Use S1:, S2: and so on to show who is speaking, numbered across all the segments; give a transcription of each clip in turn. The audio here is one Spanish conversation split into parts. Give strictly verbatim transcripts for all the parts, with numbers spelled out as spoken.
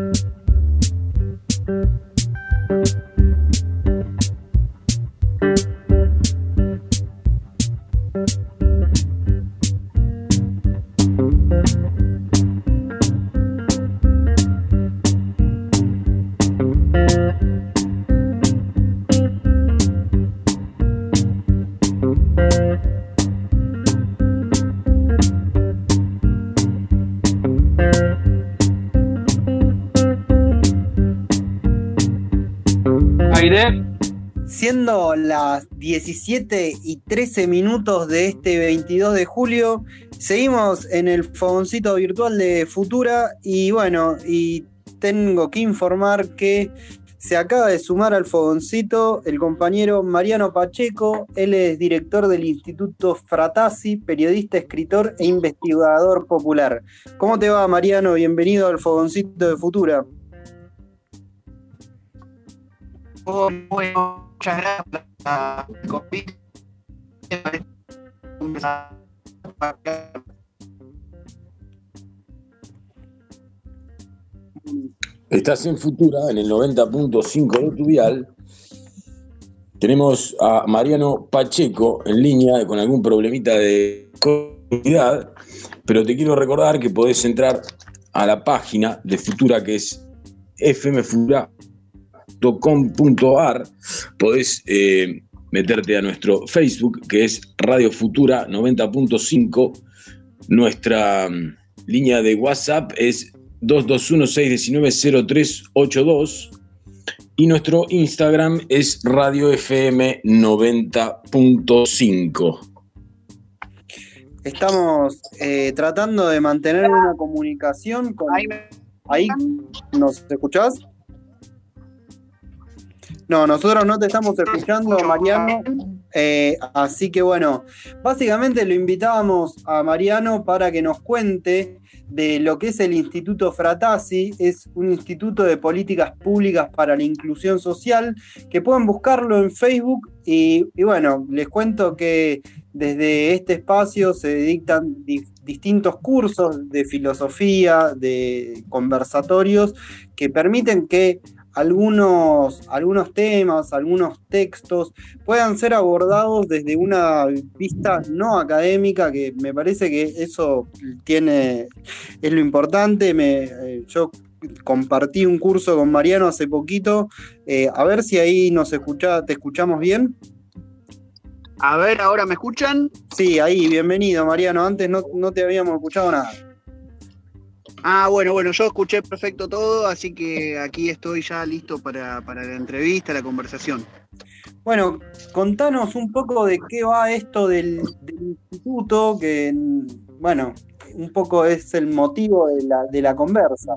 S1: Siendo las diecisiete y trece minutos de este veintidós de julio, seguimos en el fogoncito virtual de Futura y bueno, y tengo que informar que se acaba de sumar al fogoncito el compañero Mariano Pacheco. Él es director del Instituto Fratasi, periodista, escritor e investigador popular. ¿Cómo te va, Mariano? Bienvenido al fogoncito de Futura.
S2: Bueno, muchas gracias por la convite.
S3: Estás en Futura, en el noventa punto cinco de tu dial. Tenemos a Mariano Pacheco en línea con algún problemita de conectividad, pero te quiero recordar que podés entrar a la página de Futura, que es f m futura punto com punto a r. Podés eh, meterte a nuestro Facebook, que es Radio Futura noventa punto cinco. Nuestra um, línea de WhatsApp es dos dos uno, seis uno nueve, cero tres ocho dos y nuestro Instagram es Radio F M noventa punto cinco.
S1: Estamos eh, tratando de mantener una comunicación con... ¿Ahí? ¿Nos escuchás? No, nosotros no te estamos escuchando, Mariano. Eh, así que bueno, básicamente lo invitábamos a Mariano para que nos cuente de lo que es el Instituto Fratasi. Es un instituto de políticas públicas para la inclusión social, que pueden buscarlo en Facebook. Y, y bueno, les cuento que desde este espacio se dictan di- distintos cursos de filosofía, de conversatorios, que permiten que Algunos, algunos temas, algunos textos puedan ser abordados desde una vista no académica, que me parece que eso tiene, es lo importante. Me, eh, yo compartí un curso con Mariano hace poquito, eh, a ver si ahí nos escucha, te escuchamos bien.
S2: A ver, ¿ahora me escuchan?
S1: Sí, ahí, bienvenido, Mariano. Antes no, no te habíamos escuchado nada.
S2: Ah, bueno, bueno, yo escuché perfecto todo, así que aquí estoy ya listo para, para la entrevista, la conversación.
S1: Bueno, contanos un poco de qué va esto del, del instituto, que, bueno, un poco es el motivo de la, de la conversa.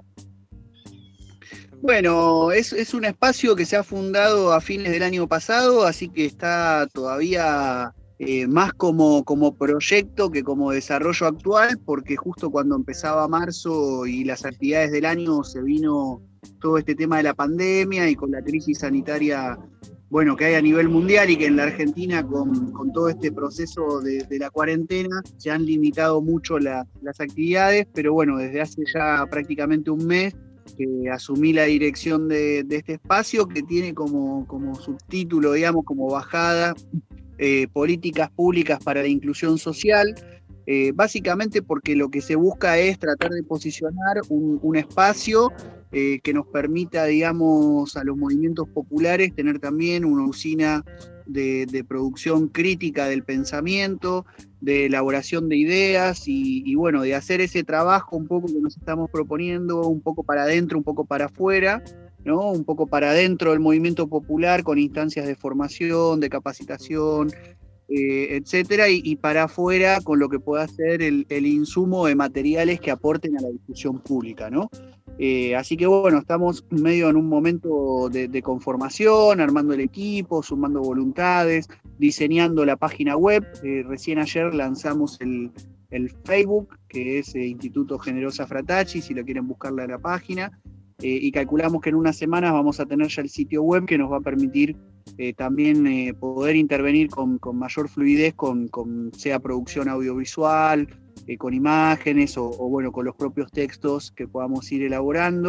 S2: Bueno, es, es un espacio que se ha fundado a fines del año pasado, así que está todavía eh, más como, como proyecto que como desarrollo actual, porque justo cuando empezaba marzo y las actividades del año se vino todo este tema de la pandemia y con la crisis sanitaria, bueno, que hay a nivel mundial y que en la Argentina con, con todo este proceso de, de la cuarentena se han limitado mucho la, las actividades, pero bueno, desde hace ya prácticamente un mes que asumí la dirección de, de este espacio, que tiene como, como subtítulo, digamos, como bajada, eh, políticas públicas para la inclusión social, eh, básicamente porque lo que se busca es tratar de posicionar un, un espacio eh, que nos permita, digamos, a los movimientos populares tener también una usina de, de producción crítica del pensamiento, de elaboración de ideas y, y bueno, de hacer ese trabajo un poco que nos estamos proponiendo, un poco para adentro, un poco para afuera, ¿no? Un poco para adentro del movimiento popular con instancias de formación, de capacitación, eh, etcétera, y, y para afuera con lo que pueda ser el, el insumo de materiales que aporten a la discusión pública, ¿no? Eh, así que bueno, estamos medio en un momento de, de conformación, armando el equipo, sumando voluntades, diseñando la página web. Eh, recién ayer lanzamos el, el Facebook, que es eh, Instituto Generosa Fratacci, si lo quieren buscarla en la página. Eh, y calculamos que en unas semanas vamos a tener ya el sitio web que nos va a permitir eh, también eh, poder intervenir con, con mayor fluidez, con, con sea producción audiovisual, eh, con imágenes o, o bueno, con los propios textos que podamos ir elaborando.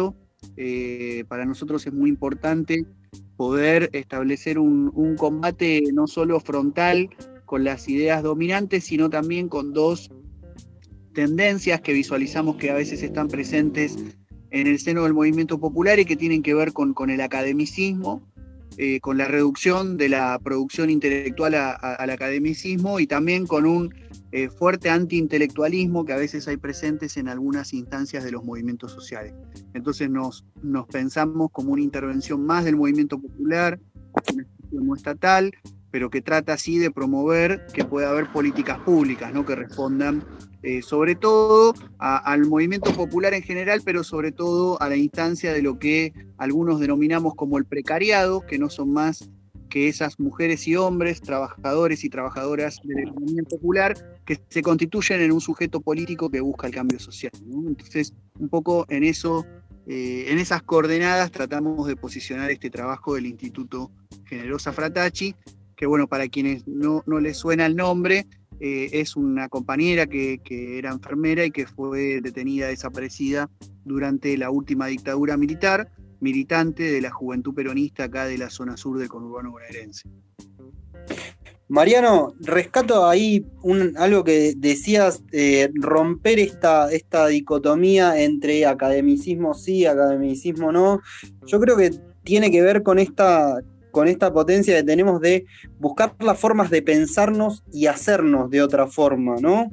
S2: Eh, para nosotros es muy importante poder establecer un, un combate no solo frontal con las ideas dominantes, sino también con dos tendencias que visualizamos que a veces están presentes en el seno del movimiento popular y que tienen que ver con, con el academicismo, eh, con la reducción de la producción intelectual a, a, al academicismo, y también con un eh, fuerte antiintelectualismo que a veces hay presentes en algunas instancias de los movimientos sociales. Entonces nos, nos pensamos como una intervención más del movimiento popular, una institución no estatal, pero que trata así de promover que pueda haber políticas públicas, ¿no?, que respondan eh, sobre todo a, al movimiento popular en general, pero sobre todo a la instancia de lo que algunos denominamos como el precariado, que no son más que esas mujeres y hombres, trabajadores y trabajadoras de la economía popular, que se constituyen en un sujeto político que busca el cambio social, ¿no? Entonces, un poco en eso, eh, en esas coordenadas tratamos de posicionar este trabajo del Instituto Generosa Fratacci, que bueno, para quienes no, no les suena el nombre, eh, es una compañera que, que era enfermera y que fue detenida, desaparecida durante la última dictadura militar, militante de la Juventud Peronista acá de la zona sur del conurbano bonaerense.
S1: Mariano, rescato ahí un, algo que decías, eh, romper esta, esta dicotomía entre academicismo sí, academicismo no. Yo creo que tiene que ver con esta... con esta potencia que tenemos de buscar las formas de pensarnos y hacernos de otra forma, ¿no?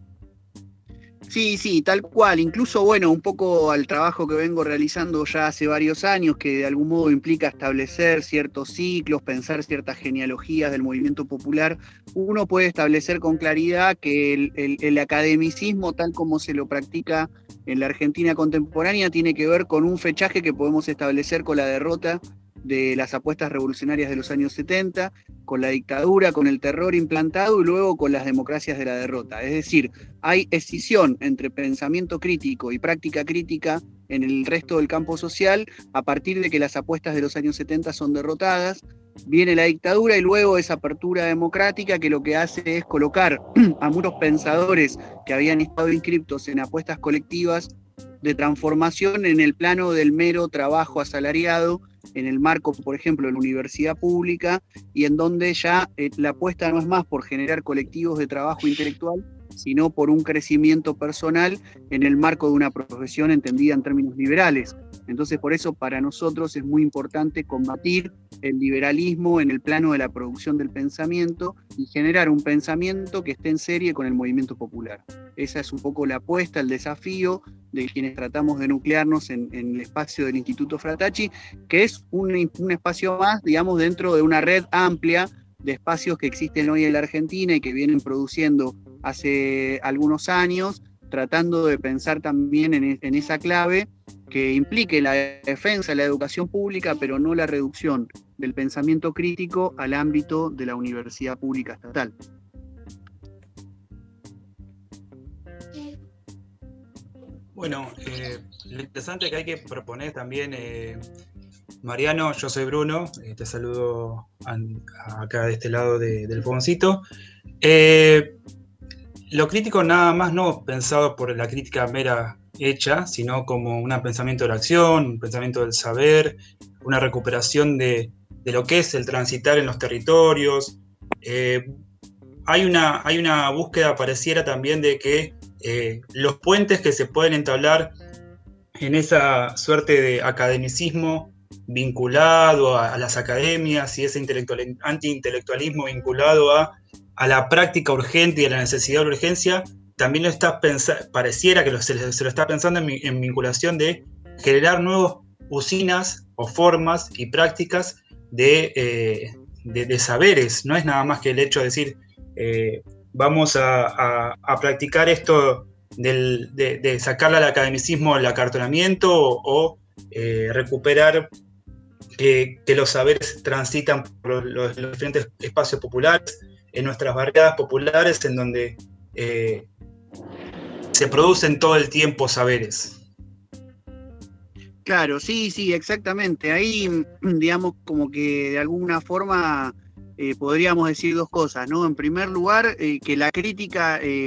S2: Sí, sí, tal cual. Incluso, bueno, un poco al trabajo que vengo realizando ya hace varios años, que de algún modo implica establecer ciertos ciclos, pensar ciertas genealogías del movimiento popular, uno puede establecer con claridad que el, el, el academicismo, tal como se lo practica en la Argentina contemporánea, tiene que ver con un fechaje que podemos establecer con la derrota de las apuestas revolucionarias de los años setenta, con la dictadura, con el terror implantado y luego con las democracias de la derrota. Es decir, hay escisión entre pensamiento crítico y práctica crítica en el resto del campo social a partir de que las apuestas de los años setenta son derrotadas, viene la dictadura y luego esa apertura democrática que lo que hace es colocar a muchos pensadores que habían estado inscriptos en apuestas colectivas de transformación en el plano del mero trabajo asalariado, en el marco, por ejemplo, de la universidad pública, y en donde ya eh, la apuesta no es más por generar colectivos de trabajo intelectual, sino por un crecimiento personal en el marco de una profesión entendida en términos liberales. Entonces, por eso para nosotros es muy importante combatir el liberalismo en el plano de la producción del pensamiento y generar un pensamiento que esté en serie con el movimiento popular. Esa es un poco la apuesta, el desafío de quienes tratamos de nuclearnos en, en el espacio del Instituto Fratacci, que es un, un espacio más, digamos, dentro de una red amplia de espacios que existen hoy en la Argentina y que vienen produciendo hace algunos años, tratando de pensar también en, en esa clave que implique la defensa de la educación pública, pero no la reducción del pensamiento crítico al ámbito de la universidad pública estatal.
S4: Bueno, eh, lo interesante que hay que proponer también, eh, Mariano, yo soy Bruno, eh, te saludo a, a acá de este lado de, del fogoncito. Eh, lo crítico nada más no pensado por la crítica mera hecha, sino como un pensamiento de la acción, un pensamiento del saber, una recuperación de, de lo que es el transitar en los territorios. Eh, hay, una, hay una búsqueda pareciera también de que eh, los puentes que se pueden entablar en esa suerte de academicismo vinculado a, a las academias y ese intelectual, antiintelectualismo vinculado a, a la práctica urgente y a la necesidad de urgencia, también lo está pensa- pareciera que lo, se, se lo está pensando en, en vinculación de generar nuevas usinas o formas y prácticas de, eh, de, de saberes. No es nada más que el hecho de decir, eh, vamos a, a, a practicar esto del, de, de sacarle al academicismo el acartonamiento o, o eh, recuperar que, que los saberes transitan por los, los diferentes espacios populares, en nuestras barriadas populares, en donde eh, se producen todo el tiempo saberes.
S2: Claro, sí, sí, exactamente. Ahí, digamos, como que de alguna forma eh, podríamos decir dos cosas, ¿no? En primer lugar, eh, que la crítica eh,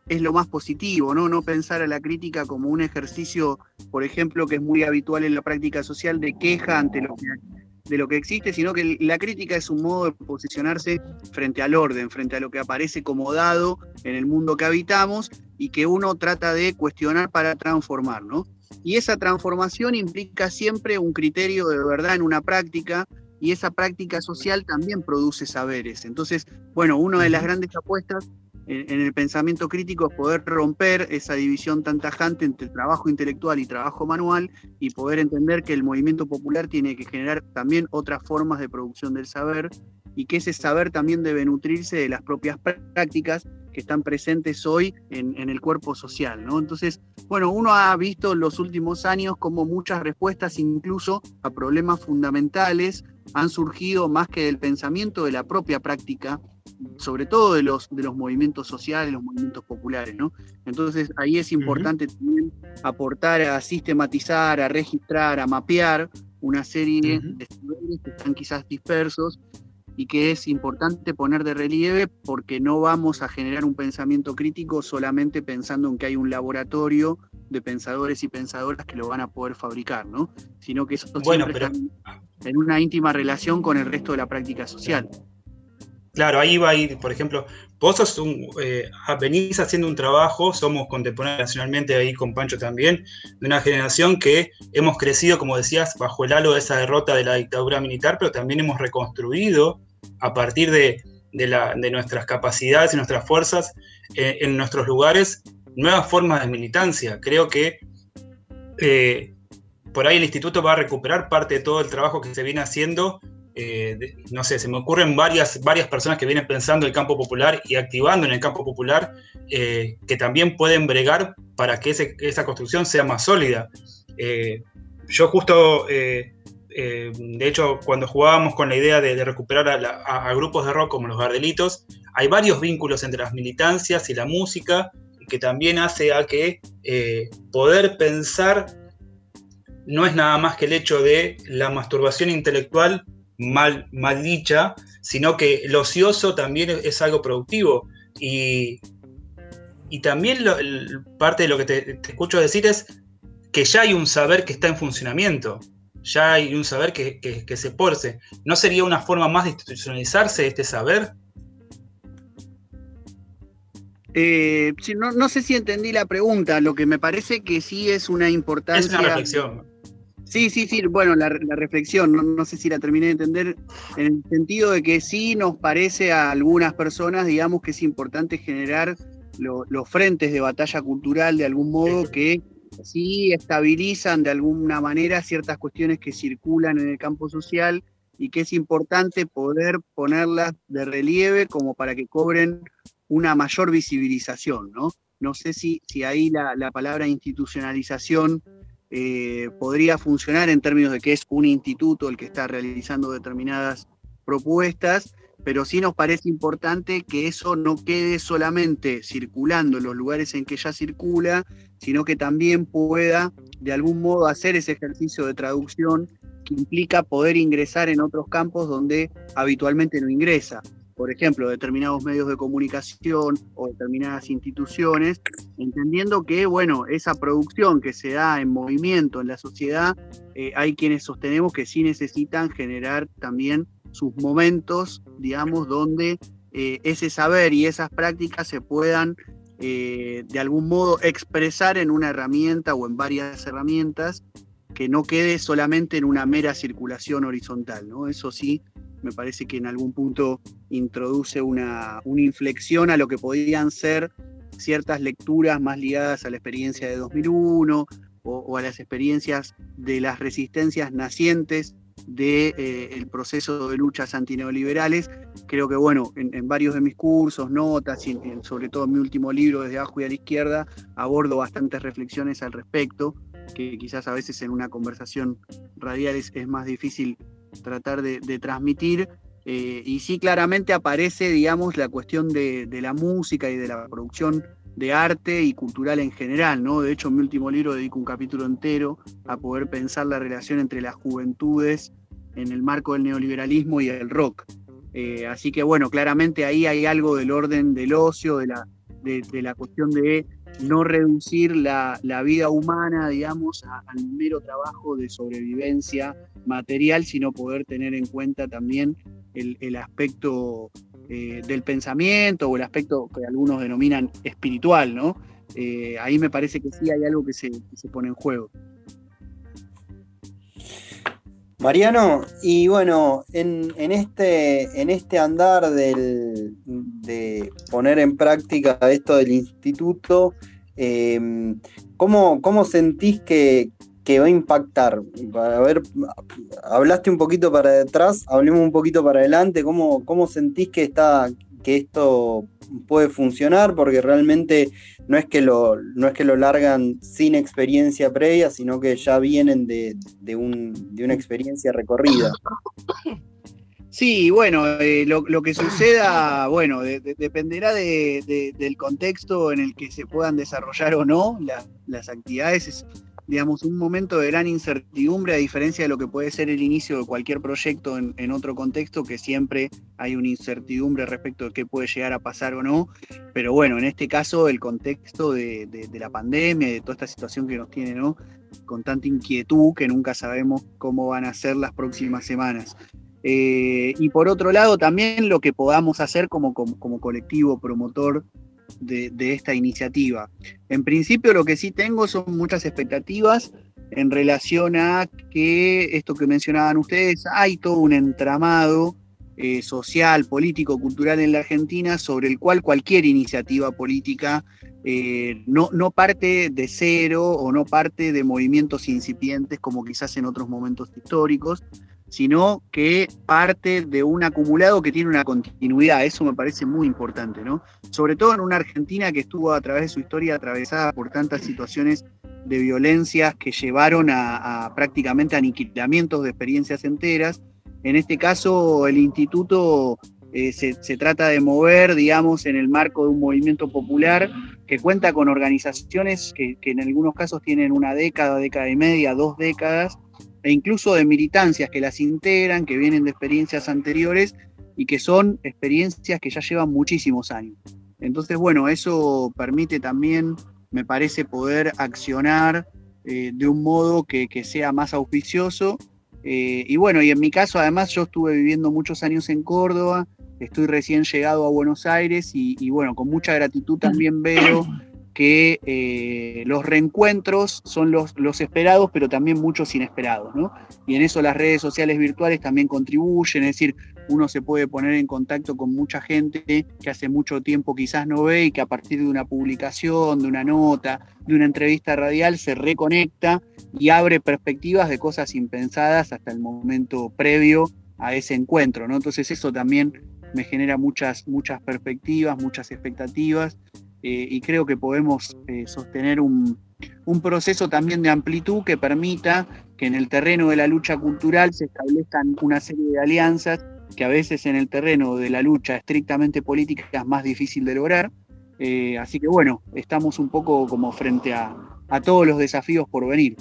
S2: es lo más positivo, ¿no? No pensar a la crítica como un ejercicio, por ejemplo, que es muy habitual en la práctica social, de queja ante lo que, de lo que existe, sino que la crítica es un modo de posicionarse frente al orden, frente a lo que aparece como dado en el mundo que habitamos y que uno trata de cuestionar para transformar, ¿no? Y esa transformación implica siempre un criterio de verdad en una práctica, y esa práctica social también produce saberes. Entonces, bueno, una de las grandes apuestas en, en el pensamiento crítico es poder romper esa división tan tajante entre trabajo intelectual y trabajo manual, y poder entender que el movimiento popular tiene que generar también otras formas de producción del saber, y que ese saber también debe nutrirse de las propias prácticas que están presentes hoy en, en el cuerpo social, ¿no? Entonces, bueno, uno ha visto en los últimos años como muchas respuestas incluso a problemas fundamentales han surgido más que del pensamiento de la propia práctica, sobre todo de los, de los movimientos sociales, los movimientos populares, ¿no? Entonces ahí es importante uh-huh. también aportar a sistematizar, a registrar, a mapear una serie uh-huh. de saberes que están quizás dispersos, y que es importante poner de relieve, porque no vamos a generar un pensamiento crítico solamente pensando en que hay un laboratorio de pensadores y pensadoras que lo van a poder fabricar, ¿no? Sino que eso
S4: bueno,
S2: siempre
S4: pero...
S2: está en una íntima relación con el resto de la práctica social.
S4: Claro, ahí va a ir, por ejemplo, vos sos un, eh, venís haciendo un trabajo, somos contemporáneos nacionalmente, ahí con Pancho también, de una generación que hemos crecido, como decías, bajo el halo de esa derrota de la dictadura militar, pero también hemos reconstruido a partir de, de, la, de nuestras capacidades y nuestras fuerzas eh, en nuestros lugares, nuevas formas de militancia. Creo que eh, por ahí el instituto va a recuperar parte de todo el trabajo que se viene haciendo. Eh, de, no sé, se me ocurren varias, varias personas que vienen pensando en el campo popular y activando en el campo popular, eh, que también pueden bregar para que ese, esa construcción sea más sólida. Eh, yo justo, eh, eh, de hecho, cuando jugábamos con la idea de, de recuperar a, la, a, a grupos de rock como los Gardelitos, hay varios vínculos entre las militancias y la música, que también hace a que eh, poder pensar no es nada más que el hecho de la masturbación intelectual Mal, mal dicha, sino que el ocioso también es algo productivo. Y, y también lo, el, parte de lo que te, te escucho decir es que ya hay un saber que está en funcionamiento, ya hay un saber que, que, que se porce. ¿No sería una forma más de institucionalizarse este saber?
S2: Eh, no, no sé si entendí la pregunta. Lo que me parece que sí es una importancia...
S4: Es una reflexión.
S2: Sí, sí, sí, bueno, la, la reflexión, no, no sé si la terminé de entender, en el sentido de que sí nos parece a algunas personas, digamos, que es importante generar lo, los frentes de batalla cultural de algún modo que sí estabilizan de alguna manera ciertas cuestiones que circulan en el campo social, y que es importante poder ponerlas de relieve como para que cobren una mayor visibilización, ¿no? No sé si, si ahí la, la palabra institucionalización Eh, podría funcionar en términos de que es un instituto el que está realizando determinadas propuestas, pero sí nos parece importante que eso no quede solamente circulando en los lugares en que ya circula, sino que también pueda de algún modo hacer ese ejercicio de traducción que implica poder ingresar en otros campos donde habitualmente no ingresa. Por ejemplo, determinados medios de comunicación o determinadas instituciones, entendiendo que, bueno, esa producción que se da en movimiento en la sociedad, eh, hay quienes sostenemos que sí necesitan generar también sus momentos, digamos, donde eh, ese saber y esas prácticas se puedan eh, de algún modo expresar en una herramienta o en varias herramientas, que no quede solamente en una mera circulación horizontal, ¿no? Eso sí, me parece que en algún punto introduce una, una inflexión a lo que podían ser ciertas lecturas más ligadas a la experiencia de dos mil uno o, o a las experiencias de las resistencias nacientes del de, eh, proceso de luchas antineoliberales. Creo que, bueno, en, en varios de mis cursos, notas y en, sobre todo en mi último libro, Desde abajo y a la izquierda, abordo bastantes reflexiones al respecto, que quizás a veces en una conversación radial es, es más difícil tratar de, de transmitir, eh, y sí claramente aparece, digamos, la cuestión de, de la música y de la producción de arte y cultural en general, ¿no? De hecho, en mi último libro dedico un capítulo entero a poder pensar la relación entre las juventudes en el marco del neoliberalismo y el rock. Eh, así que, bueno, claramente ahí hay algo del orden del ocio, de la, de, de la cuestión de no reducir la, la vida humana, digamos, a, al mero trabajo de sobrevivencia material, sino poder tener en cuenta también el, el aspecto eh, del pensamiento o el aspecto que algunos denominan espiritual, ¿no? Eh, ahí me parece que sí hay algo que se, que se pone en juego.
S1: Mariano, y bueno, en, en, este, en este andar del, de poner en práctica esto del instituto, eh, ¿cómo, ¿cómo sentís que, que va a impactar? A ver, hablaste un poquito para detrás, hablemos un poquito para adelante, ¿cómo, cómo sentís que, está, que esto puede funcionar? Porque realmente no es que lo, no es que lo largan sin experiencia previa, sino que ya vienen de, de, un, de una experiencia recorrida.
S2: Sí, bueno, eh, lo, lo que suceda, bueno, de, de, dependerá de, de, del contexto en el que se puedan desarrollar o no la, las actividades. Es, digamos, un momento de gran incertidumbre, a diferencia de lo que puede ser el inicio de cualquier proyecto en, en otro contexto, que siempre hay una incertidumbre respecto de qué puede llegar a pasar o no. Pero bueno, en este caso el contexto de, de, de la pandemia, de toda esta situación que nos tiene, ¿no?, con tanta inquietud que nunca sabemos cómo van a ser las próximas semanas. Eh, y por otro lado también lo que podamos hacer como, como, como colectivo promotor De, de esta iniciativa. En principio lo que sí tengo son muchas expectativas en relación a que esto que mencionaban ustedes, hay todo un entramado eh, social, político, cultural en la Argentina sobre el cual cualquier iniciativa política eh, no, no parte de cero o no parte de movimientos incipientes como quizás en otros momentos históricos, sino que parte de un acumulado que tiene una continuidad. Eso me parece muy importante, ¿no? Sobre todo en una Argentina que estuvo a través de su historia atravesada por tantas situaciones de violencias que llevaron a, a prácticamente aniquilamientos de experiencias enteras. En este caso, el instituto eh, se, se trata de mover, digamos, en el marco de un movimiento popular que cuenta con organizaciones que, que en algunos casos tienen una década, década y media, dos décadas, e incluso de militancias que las integran, que vienen de experiencias anteriores y que son experiencias que ya llevan muchísimos años. Entonces, bueno, eso permite también, me parece, poder accionar eh, de un modo que, que sea más auspicioso. Eh, y bueno, y en mi caso, además, yo estuve viviendo muchos años en Córdoba, estoy recién llegado a Buenos Aires y, y bueno, con mucha gratitud también veo que eh, los reencuentros son los, los esperados, pero también muchos inesperados, ¿no? Y en eso las redes sociales virtuales también contribuyen, es decir, uno se puede poner en contacto con mucha gente que hace mucho tiempo quizás no ve y que a partir de una publicación, de una nota, de una entrevista radial se reconecta y abre perspectivas de cosas impensadas hasta el momento previo a ese encuentro, ¿no? Entonces eso también me genera muchas, muchas perspectivas, muchas expectativas. Eh, y creo que podemos eh, sostener un, un proceso también de amplitud que permita que en el terreno de la lucha cultural se establezcan una serie de alianzas que a veces en el terreno de la lucha estrictamente política es más difícil de lograr. Eh, así que bueno, estamos un poco como frente a, a todos los desafíos por venir.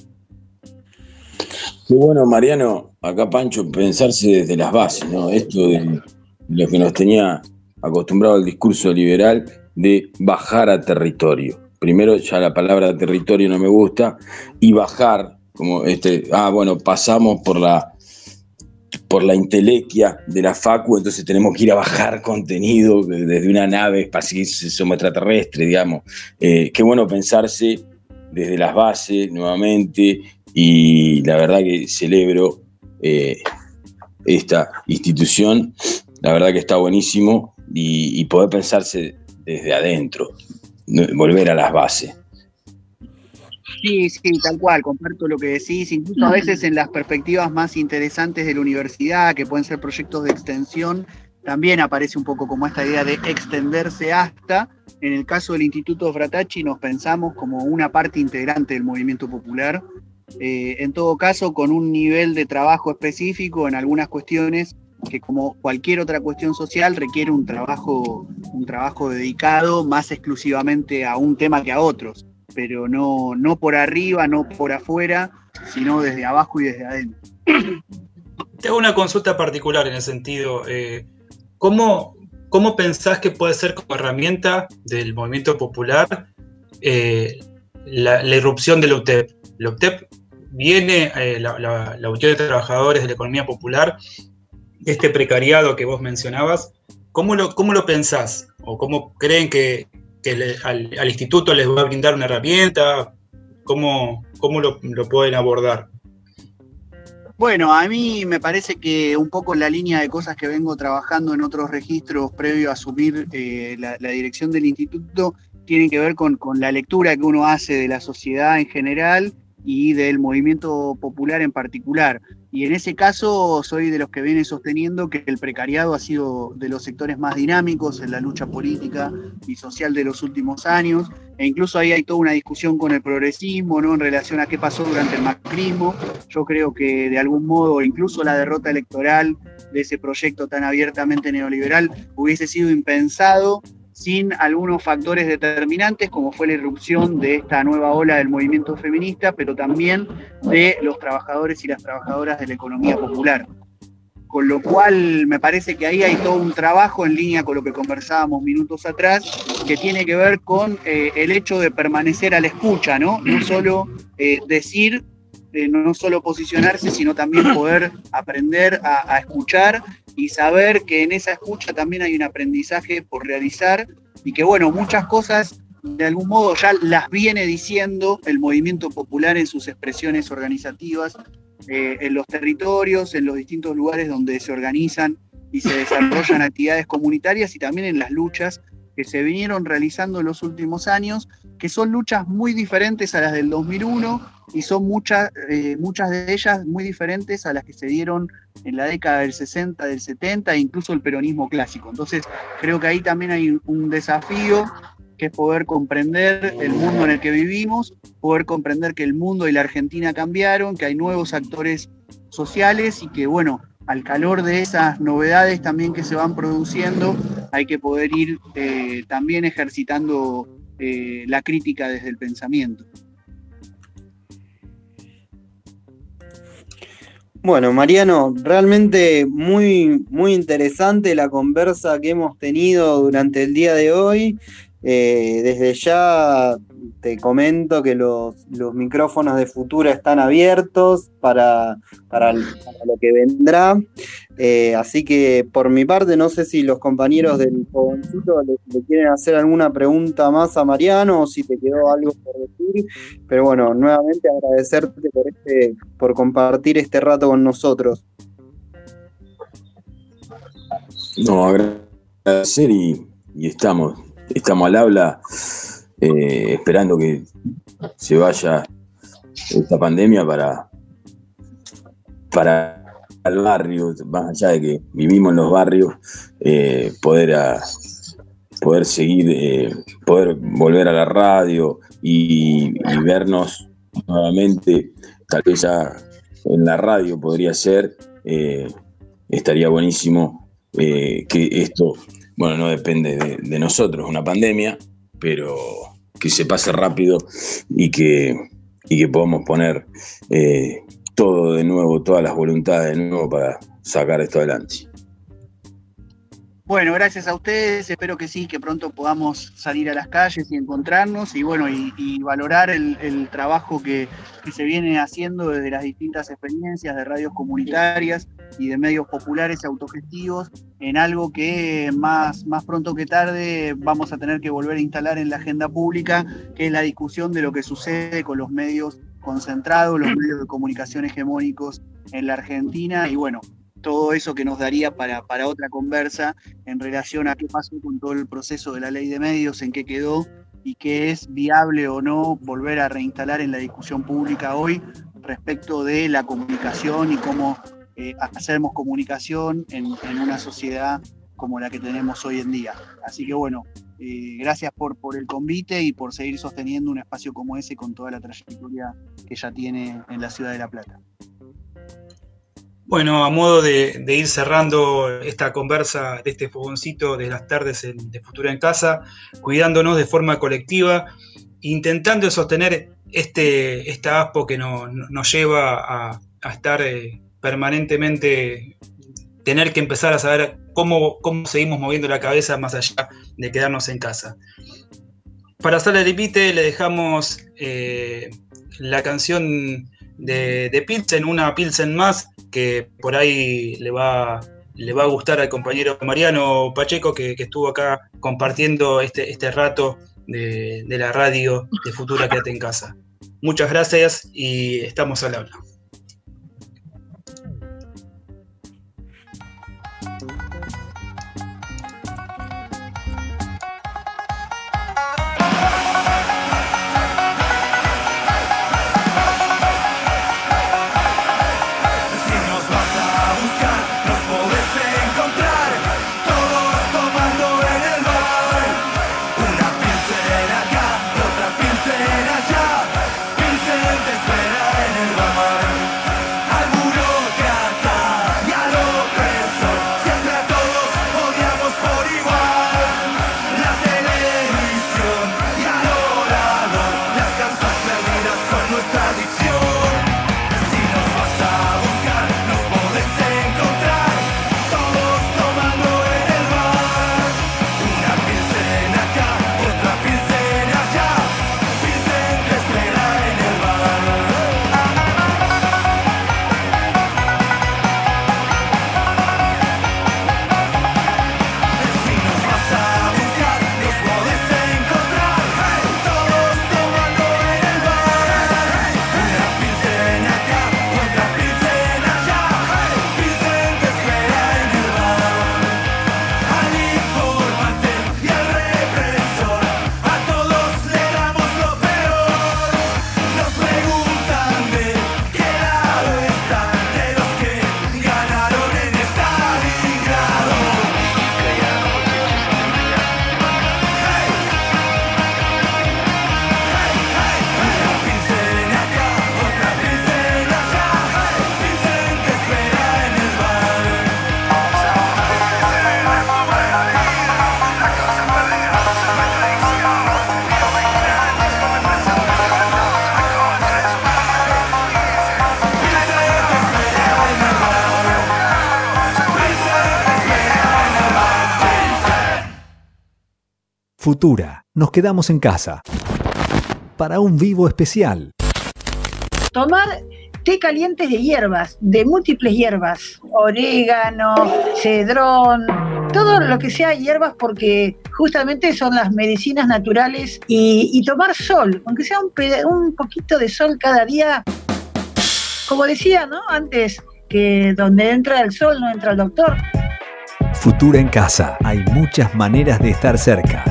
S3: Qué bueno, Mariano, acá Pancho, pensarse desde las bases, ¿no? Esto de lo que nos tenía acostumbrado al discurso liberal de bajar a territorio. Primero, ya la palabra territorio no me gusta, y bajar, como este, ah, bueno, pasamos por la por la intelequia de la Facu, entonces tenemos que ir a bajar contenido desde una nave espacial, somos extraterrestre, digamos. Eh, qué bueno pensarse desde las bases nuevamente, y la verdad que celebro eh, esta institución, la verdad que está buenísimo, y, y poder pensarse desde adentro, volver a las bases.
S2: Sí, sí, tal cual, comparto lo que decís, incluso a veces en las perspectivas más interesantes de la universidad, que pueden ser proyectos de extensión, también aparece un poco como esta idea de extenderse hasta. En el caso del Instituto Fratacci nos pensamos como una parte integrante del movimiento popular, eh, en todo caso con un nivel de trabajo específico en algunas cuestiones que, como cualquier otra cuestión social, requiere un trabajo, un trabajo dedicado más exclusivamente a un tema que a otros, pero no, no por arriba, no por afuera, sino desde abajo y desde adentro.
S4: Te hago una consulta particular en ese sentido. Eh, ¿cómo, ¿cómo pensás que puede ser como herramienta del movimiento popular eh, la, la irrupción de la U T E P? La U T E P viene, eh, la, la, la Unión de Trabajadores de la Economía Popular, este precariado que vos mencionabas, ¿cómo lo, cómo lo pensás? ¿O cómo creen que, que le, al, al instituto les va a brindar una herramienta? ¿Cómo, cómo lo, lo pueden abordar?
S2: Bueno, a mí me parece que un poco en la línea de cosas que vengo trabajando en otros registros previo a asumir eh, la, la dirección del instituto, tienen que ver con, con la lectura que uno hace de la sociedad en general y del movimiento popular en particular. Y en ese caso soy de los que viene sosteniendo que el precariado ha sido de los sectores más dinámicos en la lucha política y social de los últimos años, e incluso ahí hay toda una discusión con el progresismo, ¿no?, en relación a qué pasó durante el macrismo. Yo creo que de algún modo incluso la derrota electoral de ese proyecto tan abiertamente neoliberal hubiese sido impensado sin algunos factores determinantes, como fue la irrupción de esta nueva ola del movimiento feminista, pero también de los trabajadores y las trabajadoras de la economía popular. Con lo cual me parece que ahí hay todo un trabajo en línea con lo que conversábamos minutos atrás, que tiene que ver con eh, el hecho de permanecer a la escucha, ¿no? No solo eh, decir, eh, no solo posicionarse, sino también poder aprender a, a escuchar y saber que en esa escucha también hay un aprendizaje por realizar y que, bueno, muchas cosas de algún modo ya las viene diciendo el movimiento popular en sus expresiones organizativas, eh, en los territorios, en los distintos lugares donde se organizan y se desarrollan actividades comunitarias, y también en las luchas que se vinieron realizando en los últimos años, que son luchas muy diferentes a las del dos mil uno y son muchas, eh, muchas de ellas muy diferentes a las que se dieron en la década del sesenta, del setenta e incluso el peronismo clásico. Entonces creo que ahí también hay un desafío, que es poder comprender el mundo en el que vivimos, poder comprender que el mundo y la Argentina cambiaron, que hay nuevos actores sociales y que, bueno, al calor de esas novedades también que se van produciendo, hay que poder ir eh, también ejercitando eh, la crítica desde el pensamiento.
S1: Bueno, Mariano, realmente muy, muy interesante la conversa que hemos tenido durante el día de hoy. Eh, desde ya te comento que los, los micrófonos de Futura están abiertos para, para, para lo que vendrá. Eh, así que por mi parte, no sé si los compañeros del Fogoncito le, le quieren hacer alguna pregunta más a Mariano o si te quedó algo por decir. Pero bueno, nuevamente agradecerte por, este, por compartir este rato con nosotros.
S3: No, agradecer y, y estamos. Estamos al habla, eh, esperando que se vaya esta pandemia para, para el barrio, más allá de que vivimos en los barrios, eh, poder, a, poder seguir, eh, poder volver a la radio y, y vernos nuevamente, tal vez ya en la radio podría ser, eh, estaría buenísimo eh, que esto... Bueno, no depende de, de nosotros, una pandemia, pero que se pase rápido y que, y que podamos poner eh, todo de nuevo, todas las voluntades de nuevo para sacar esto adelante.
S2: Bueno, gracias a ustedes, espero que sí, que pronto podamos salir a las calles y encontrarnos y bueno, y, y valorar el, el trabajo que, que se viene haciendo desde las distintas experiencias de radios comunitarias y de medios populares autogestivos en algo que más, más pronto que tarde vamos a tener que volver a instalar en la agenda pública, que es la discusión de lo que sucede con los medios concentrados, los medios de comunicación hegemónicos en la Argentina y bueno, todo eso que nos daría para, para otra conversa en relación a qué pasó con todo el proceso de la ley de medios, en qué quedó y qué es viable o no volver a reinstalar en la discusión pública hoy respecto de la comunicación y cómo eh, hacemos comunicación en, en una sociedad como la que tenemos hoy en día. Así que bueno, eh, gracias por, por el convite y por seguir sosteniendo un espacio como ese con toda la trayectoria que ya tiene en la ciudad de La Plata.
S4: Bueno, a modo de, de ir cerrando esta conversa de este fogoncito de las tardes en, de Futura en Casa, cuidándonos de forma colectiva, intentando sostener este, esta aspo que no, no, nos lleva a, a estar eh, permanentemente, tener que empezar a saber cómo, cómo seguimos moviendo la cabeza más allá de quedarnos en casa. Para hacerle el invite le dejamos eh, la canción de, de Pilsen, una Pilsen más, que por ahí le va, le va a gustar al compañero Mariano Pacheco, que, que estuvo acá compartiendo este, este rato de, de la radio de Futura Quédate en Casa. Muchas gracias y estamos al habla.
S5: Futura, nos quedamos en casa. Para un vivo especial.
S6: Tomar té calientes de hierbas, de múltiples hierbas. Orégano, cedrón, todo lo que sea hierbas, porque justamente son las medicinas naturales. Y, y tomar sol, aunque sea un, ped- un poquito de sol cada día. Como decía, ¿no? Antes, que donde entra el sol no entra el doctor.
S5: Futura en casa. Hay muchas maneras de estar cerca.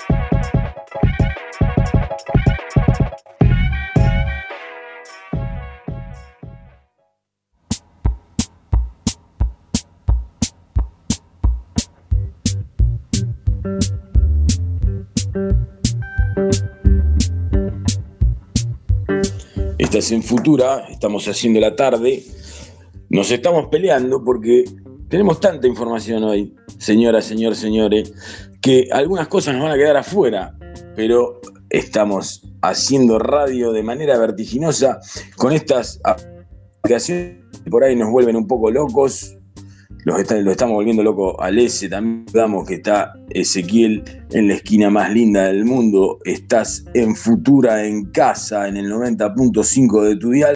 S3: Estás en Futura, estamos haciendo la tarde, nos estamos peleando porque tenemos tanta información hoy, señoras, señor, señores, que algunas cosas nos van a quedar afuera, pero estamos haciendo radio de manera vertiginosa con estas aplicaciones que por ahí nos vuelven un poco locos. Los está, lo estamos volviendo loco al S, también damos que está Ezequiel en la esquina más linda del mundo. Estás en Futura en casa, en el noventa punto cinco de tu dial.